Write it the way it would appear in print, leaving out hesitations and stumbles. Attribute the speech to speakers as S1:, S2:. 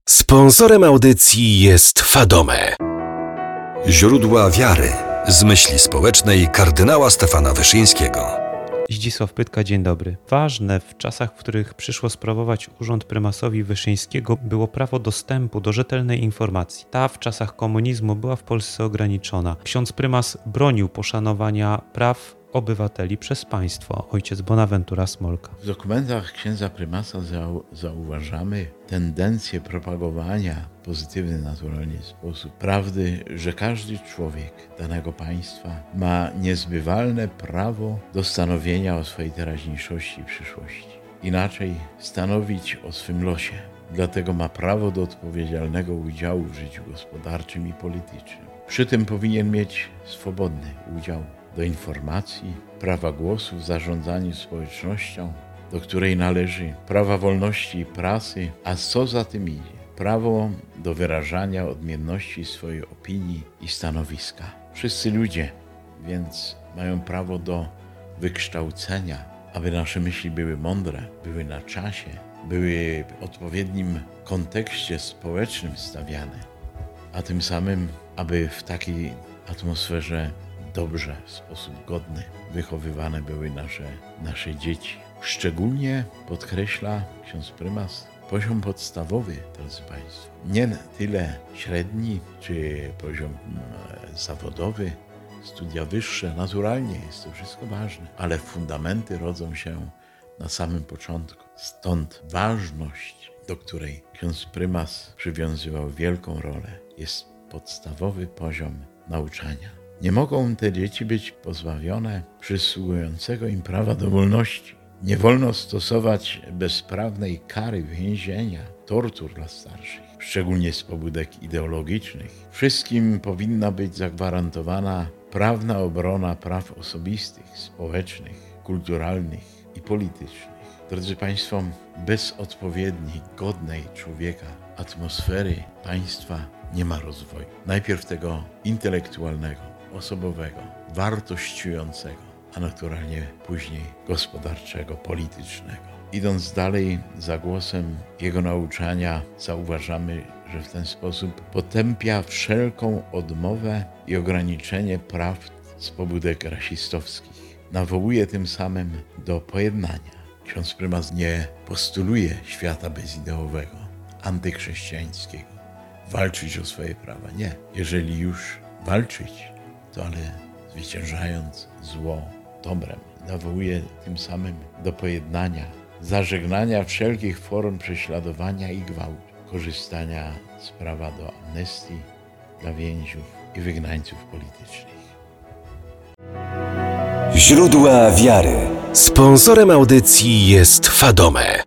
S1: Sponsorem audycji jest Fadome.
S2: Źródła wiary z myśli społecznej kardynała Stefana Wyszyńskiego.
S3: Zdzisław Pytka, dzień dobry. Ważne w czasach, w których przyszło sprawować urząd prymasowi Wyszyńskiego, było prawo dostępu do rzetelnej informacji. Ta w czasach komunizmu była w Polsce ograniczona. Ksiądz prymas bronił poszanowania praw obywateli przez państwo, ojciec Bonaventura Smolka.
S4: W dokumentach księdza prymasa zauważamy tendencję propagowania w pozytywny naturalnie sposób prawdy, że każdy człowiek danego państwa ma niezbywalne prawo do stanowienia o swojej teraźniejszości i przyszłości. Inaczej stanowić o swym losie. Dlatego ma prawo do odpowiedzialnego udziału w życiu gospodarczym i politycznym. Przy tym powinien mieć swobodny udział do informacji, prawa głosu w zarządzaniu społecznością, do której należy, prawa wolności prasy, a co za tym idzie, prawo do wyrażania odmienności swojej opinii i stanowiska. Wszyscy ludzie więc mają prawo do wykształcenia, aby nasze myśli były mądre, były na czasie, były w odpowiednim kontekście społecznym stawiane, a tym samym, aby w takiej atmosferze dobrze, w sposób godny wychowywane były nasze dzieci. Szczególnie podkreśla ksiądz prymas poziom podstawowy, drodzy Państwo. Nie tyle średni czy poziom zawodowy, studia wyższe, naturalnie jest to wszystko ważne, ale fundamenty rodzą się na samym początku. Stąd ważność, do której ksiądz prymas przywiązywał wielką rolę, jest podstawowy poziom nauczania. Nie mogą te dzieci być pozbawione przysługującego im prawa do wolności. Nie wolno stosować bezprawnej kary więzienia, tortur dla starszych, szczególnie z pobudek ideologicznych. Wszystkim powinna być zagwarantowana prawna obrona praw osobistych, społecznych, kulturalnych i politycznych. Drodzy Państwo, bez odpowiedniej, godnej człowieka atmosfery państwa nie ma rozwoju. Najpierw tego intelektualnego, osobowego, wartościującego, a naturalnie później gospodarczego, politycznego. Idąc dalej za głosem jego nauczania, zauważamy, że w ten sposób potępia wszelką odmowę i ograniczenie praw z pobudek rasistowskich. Nawołuje tym samym do pojednania. Ksiądz prymas nie postuluje świata bezideowego, antychrześcijańskiego, walczyć o swoje prawa. Nie. Jeżeli już walczyć, to ale zwyciężając zło dobrem. Nawołuje tym samym do pojednania, zażegnania wszelkich form prześladowania i gwałtu, korzystania z prawa do amnestii dla więźniów i wygnańców politycznych.
S1: Źródła wiary. Sponsorem audycji jest Fadome.